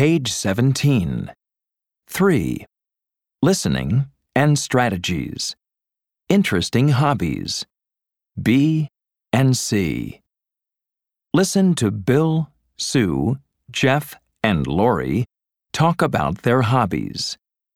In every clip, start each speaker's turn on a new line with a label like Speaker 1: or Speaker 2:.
Speaker 1: Page 17. 3. Listening and strategies. Interesting hobbies. B and C. Listen to Bill, Sue, Jeff, and Lori talk about their hobbies.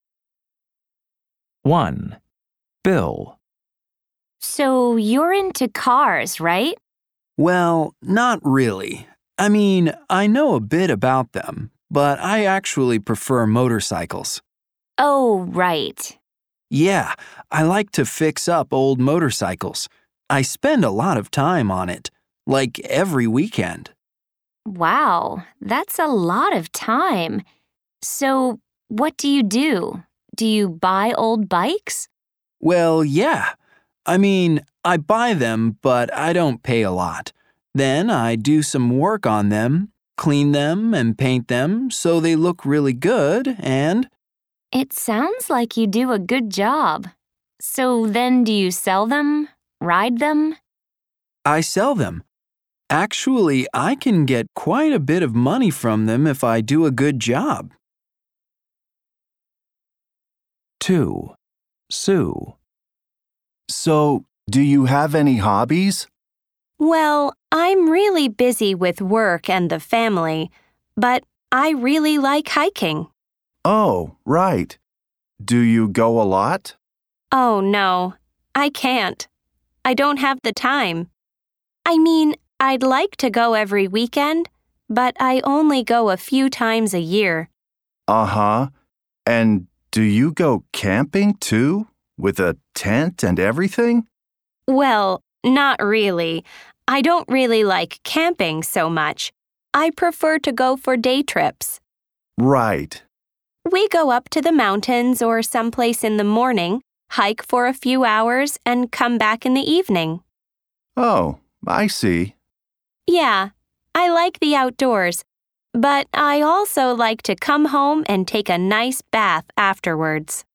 Speaker 1: 1. Bill.
Speaker 2: So you're into cars, right?
Speaker 3: Well, not really. I mean, I know a bit about them, but I actually prefer motorcycles.
Speaker 2: Oh, right.
Speaker 3: Yeah, I like to fix up old motorcycles. I spend a lot of time on it, like every weekend.
Speaker 2: Wow, that's a lot of time. So, what do you do? Do you buy old bikes?
Speaker 3: Well, yeah. I mean, I buy them, but I don't pay a lot. Then I do some work on them, clean them and paint them so they look really good and…
Speaker 2: It sounds like you do a good job. So then do you sell them? Ride them?
Speaker 3: I sell them. Actually, I can get quite a bit of money from them if I do a good job.
Speaker 1: 2. Sue.
Speaker 4: So, do you have any hobbies?
Speaker 5: Well, I'm really busy with work and the family, but I really like hiking.
Speaker 4: Oh, right. Do you go a lot?
Speaker 5: Oh, no, I can't. I don't have the time. I mean, I'd like to go every weekend, but I only go a few times a year.
Speaker 4: Uh-huh. And do you go camping too? With a tent and everything?
Speaker 5: Well, not really. I don't really like camping so much. I prefer to go for day trips.
Speaker 4: Right.
Speaker 5: We go up to the mountains or someplace in the morning, hike for a few hours, and come back in the evening.
Speaker 4: Oh, I see.
Speaker 5: Yeah, I like the outdoors, but I also like to come home and take a nice bath afterwards.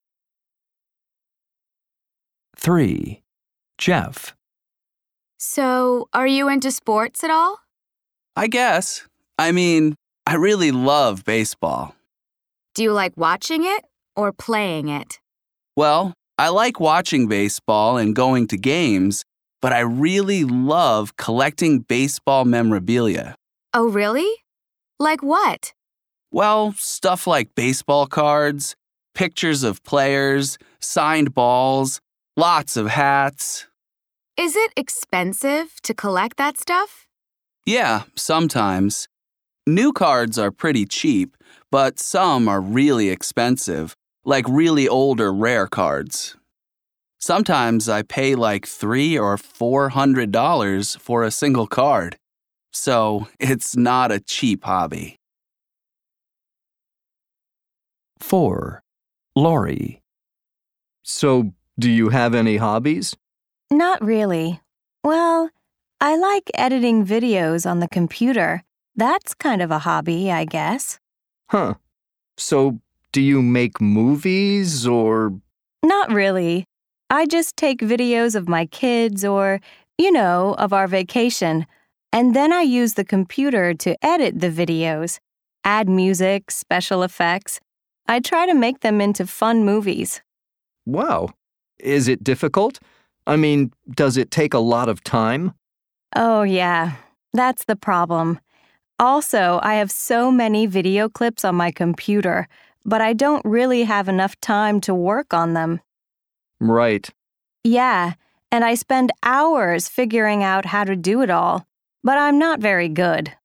Speaker 1: 3. Jeff.
Speaker 6: So, are you into sports at all?
Speaker 7: I guess. I mean, I really love baseball.
Speaker 6: Do you like watching it or playing it?
Speaker 7: Well, I like watching baseball and going to games, but I really love collecting baseball memorabilia.
Speaker 6: Oh, really? Like what?
Speaker 7: Well, stuff like baseball cards, pictures of players, signed balls, lots of hats.
Speaker 6: Is it expensive to collect that stuff?
Speaker 7: Yeah, sometimes. New cards are pretty cheap, but some are really expensive, like really old or rare cards. Sometimes I pay like $300 or $400 for a single card, so it's not a cheap hobby.
Speaker 1: 4. Lori.
Speaker 8: So, do you have any hobbies?
Speaker 5: Not really. Well, I like editing videos on the computer. That's kind of a hobby, I guess.
Speaker 8: Huh. So, do you make movies or…
Speaker 5: Not really. I just take videos of my kids or, of our vacation. And then I use the computer to edit the videos, add music, special effects. I try to make them into fun movies.
Speaker 8: Wow. Is it difficult? I mean, does it take a lot of time?
Speaker 5: Oh, yeah. That's the problem. Also, I have so many video clips on my computer, but I don't really have enough time to work on them.
Speaker 8: Right.
Speaker 5: Yeah, and I spend hours figuring out how to do it all, but I'm not very good.